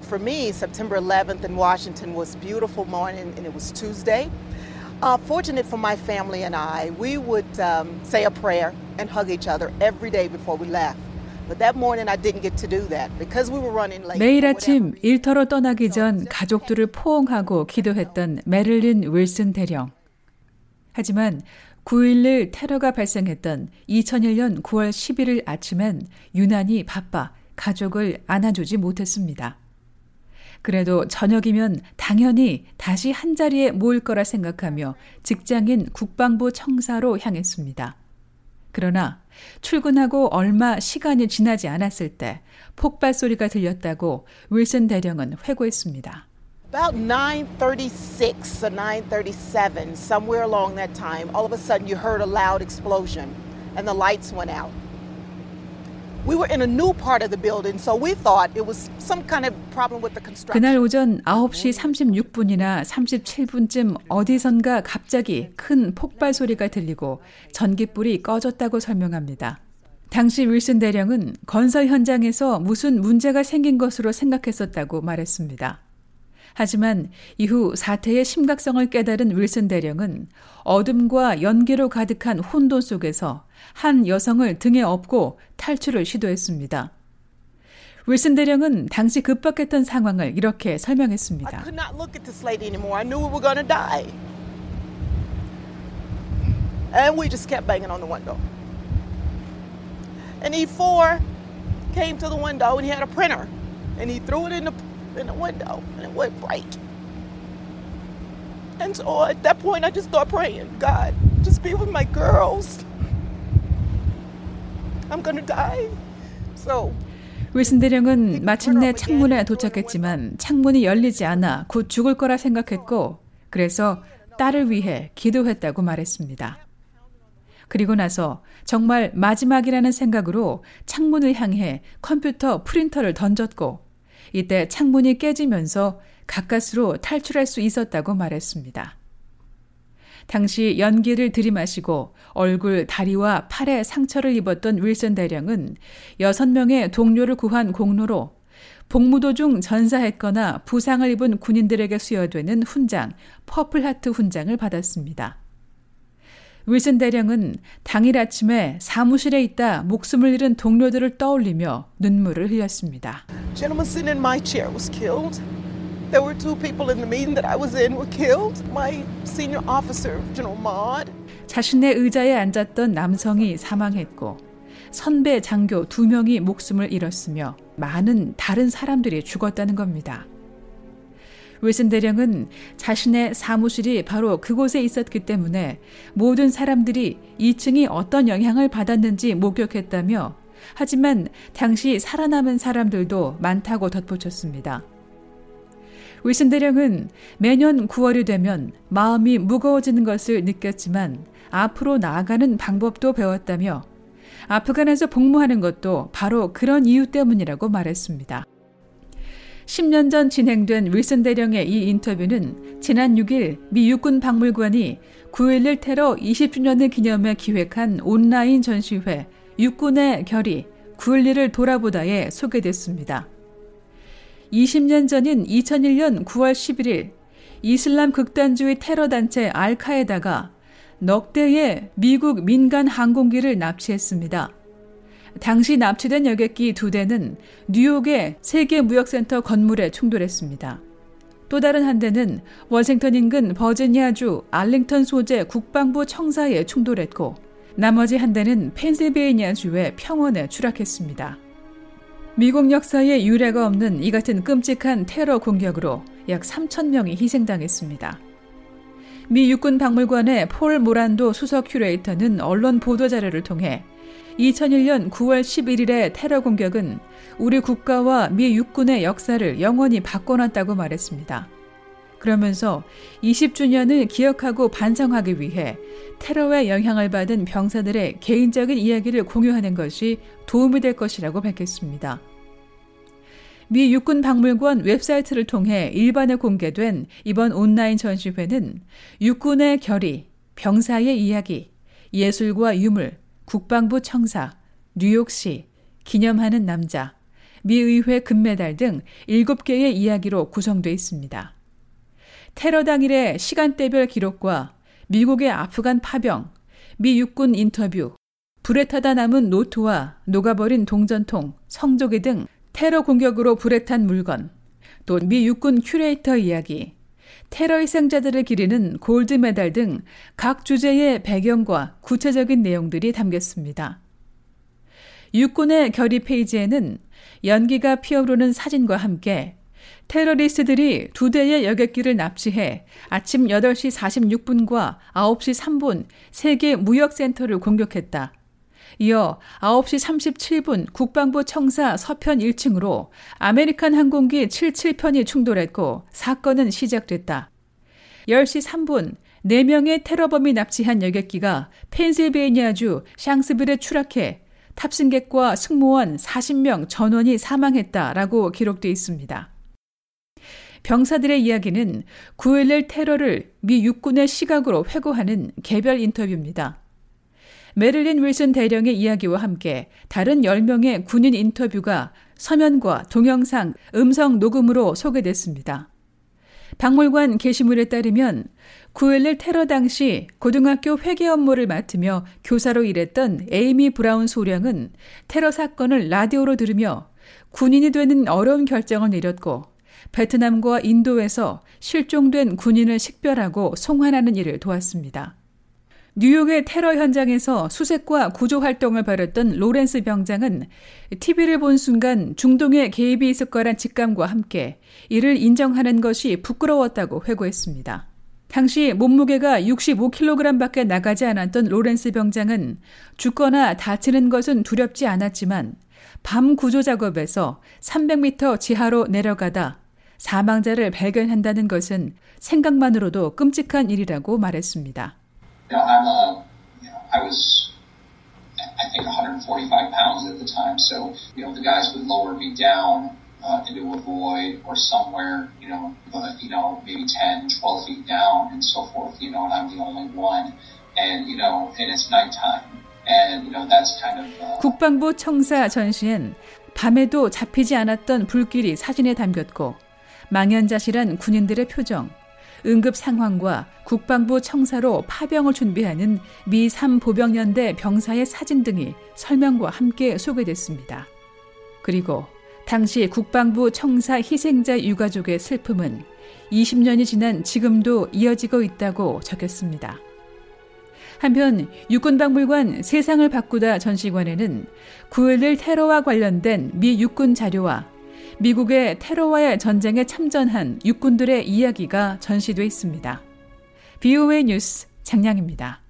for me, September 11th in Washington was a beautiful morning, and it was Tuesday. Fortunate for my family and I, we would say a prayer and hug each other every day before we left. But that morning I didn't get to do that because we were running late. 매일 아침 일터로 떠나기 전 가족들을 포옹하고 기도했던 메릴린 윌슨 대령. 하지만 9.11 테러가 발생했던 2001년 9월 11일 아침엔 유난히 바빠 가족을 안아주지 못했습니다. 그래도 저녁이면 당연히 다시 한자리에 모일 거라 생각하며 직장인 국방부 청사로 향했습니다. 그러나 출근하고 얼마 시간이 지나지 않았을 때 폭발 소리가 들렸다고 윌슨 대령은 회고했습니다. About 9:36 or 9:37, somewhere along that time, all of a sudden you heard a loud explosion and the lights went out. We were in a new part of the building, so we thought it was some kind of problem with the construction. 그날 오전 9시 36분이나 37분쯤 어디선가 갑자기 큰 폭발 소리가 들리고 전기불이 꺼졌다고 설명합니다. 당시 윌슨 대령은 건설 현장에서 무슨 문제가 생긴 것으로 생각했었다고 말했습니다. 하지만 이후 사태의 심각성을 깨달은 윌슨 대령은 어둠과 연기로 가득한 혼돈 속에서 한 여성을 등에 업고 탈출을 시도했습니다. 윌슨 대령은 당시 급박했던 상황을 이렇게 설명했습니다. I could not look at this lady anymore. I knew we were going to die. And we just kept banging on the window. And E4 came to the window and he had a printer and he threw it in the window and it went bright. And so at that point I just started praying, God, just be with my girls. I'm gonna die. So 윌슨 대령은 마침내 창문에 도착했지만 창문이 열리지 않아 곧 죽을 거라 생각했고 그래서 딸을 위해 기도했다고 말했습니다. 그리고 나서 정말 마지막이라는 생각으로 창문을 향해 컴퓨터 프린터를 던졌고 이때 창문이 깨지면서 가까스로 탈출할 수 있었다고 말했습니다. 당시 연기를 들이마시고 얼굴, 다리와 팔에 상처를 입었던 윌슨 대령은 6명의 동료를 구한 공로로 복무 도중 전사했거나 부상을 입은 군인들에게 수여되는 훈장, 퍼플하트 훈장을 받았습니다. 윌슨 대령은 당일 아침에 사무실에 있다 목숨을 잃은 동료들을 떠올리며 눈물을 흘렸습니다. Gentleman sitting in my chair was killed. There were 2 people in the meeting that I was in were killed. My senior officer, General Maud. 자신의 의자에 앉았던 남성이 사망했고 선배 장교 2명이 목숨을 잃었으며 많은 다른 사람들이 죽었다는 겁니다. 윌슨 대령은 자신의 사무실이 바로 그곳에 있었기 때문에 모든 사람들이 2층이 어떤 영향을 받았는지 목격했다며 하지만 당시 살아남은 사람들도 많다고 덧붙였습니다. 윌슨 대령은 매년 9월이 되면 마음이 무거워지는 것을 느꼈지만 앞으로 나아가는 방법도 배웠다며 아프간에서 복무하는 것도 바로 그런 이유 때문이라고 말했습니다. 10년 전 진행된 윌슨 대령의 이 인터뷰는 지난 6일 미 육군 박물관이 9.11 테러 20주년을 기념해 기획한 온라인 전시회 육군의 결의 9.11을 돌아보다에 소개됐습니다. 20년 전인 2001년 9월 11일 이슬람 극단주의 테러단체 알카에다가 넉 대의 미국 민간 항공기를 납치했습니다. 당시 납치된 여객기 2대는 뉴욕의 세계무역센터 건물에 충돌했습니다. 또 다른 한 대는 워싱턴 인근 버지니아주 알링턴 소재 국방부 청사에 충돌했고 나머지 한 대는 펜실베이니아주의 평원에 추락했습니다. 미국 역사에 유례가 없는 이 같은 끔찍한 테러 공격으로 약 3,000명이 희생당했습니다. 미 육군 박물관의 폴 모란도 수석 큐레이터는 언론 보도자료를 통해 2001년 9월 11일의 테러 공격은 우리 국가와 미 육군의 역사를 영원히 바꿔놨다고 말했습니다. 그러면서 20주년을 기억하고 반성하기 위해 테러의 영향을 받은 병사들의 개인적인 이야기를 공유하는 것이 도움이 될 것이라고 밝혔습니다. 미 육군 박물관 웹사이트를 통해 일반에 공개된 이번 온라인 전시회는 육군의 결의, 병사의 이야기, 예술과 유물, 국방부 청사, 뉴욕시, 기념하는 남자, 미 의회 금메달 등 7개의 이야기로 구성되어 있습니다. 테러 당일의 시간대별 기록과 미국의 아프간 파병, 미 육군 인터뷰, 불에 타다 남은 노트와 녹아버린 동전통, 성조기 등 테러 공격으로 불에 탄 물건, 또 미 육군 큐레이터 이야기, 테러 희생자들을 기리는 골드 메달 등 각 주제의 배경과 구체적인 내용들이 담겼습니다. 육군의 결의 페이지에는 연기가 피어오르는 사진과 함께 테러리스트들이 2대의 여객기를 납치해 아침 8시 46분과 9시 3분 3개 무역센터를 공격했다. 이어 9시 37분 국방부 청사 서편 1층으로 아메리칸 항공기 77편이 충돌했고 사건은 시작됐다. 10시 3분 4명의 테러범이 납치한 여객기가 펜실베이니아주 샹스빌에 추락해 탑승객과 승무원 40명 전원이 사망했다라고 기록되어 있습니다. 병사들의 이야기는 9.11 테러를 미 육군의 시각으로 회고하는 개별 인터뷰입니다. 메릴린 윌슨 대령의 이야기와 함께 다른 10명의 군인 인터뷰가 서면과 동영상, 음성 녹음으로 소개됐습니다. 박물관 게시물에 따르면 9.11 테러 당시 고등학교 회계 업무를 맡으며 교사로 일했던 에이미 브라운 소령은 테러 사건을 라디오로 들으며 군인이 되는 어려운 결정을 내렸고 베트남과 인도에서 실종된 군인을 식별하고 송환하는 일을 도왔습니다. 뉴욕의 테러 현장에서 수색과 구조 활동을 벌였던 로렌스 병장은 TV를 본 순간 중동의 개입이 있을 거란 직감과 함께 이를 인정하는 것이 부끄러웠다고 회고했습니다. 당시 몸무게가 65kg밖에 나가지 않았던 로렌스 병장은 죽거나 다치는 것은 두렵지 않았지만 밤 구조 작업에서 300m 지하로 내려가다 사망자를 발견한다는 것은 생각만으로도 끔찍한 일이라고 말했습니다. I was, I think, 145 pounds at the time. So, the guys would lower me down into a void or somewhere, maybe 10, 12 feet down and so forth, and I'm the only one. And it's nighttime. And, that's kind of... 국방부 청사 전시엔 밤에도 잡히지 않았던 불길이 사진에 담겼고 망연자실한 군인들의 표정, 응급 상황과 국방부 청사로 파병을 준비하는 미 3보병연대 병사의 사진 등이 설명과 함께 소개됐습니다. 그리고 당시 국방부 청사 희생자 유가족의 슬픔은 20년이 지난 지금도 이어지고 있다고 적혔습니다. 한편 육군박물관 세상을 바꾸다 전시관에는 9.11 테러와 관련된 미 육군 자료와 미국의 테러와의 전쟁에 참전한 육군들의 이야기가 전시돼 있습니다. BOA 뉴스 장량입니다.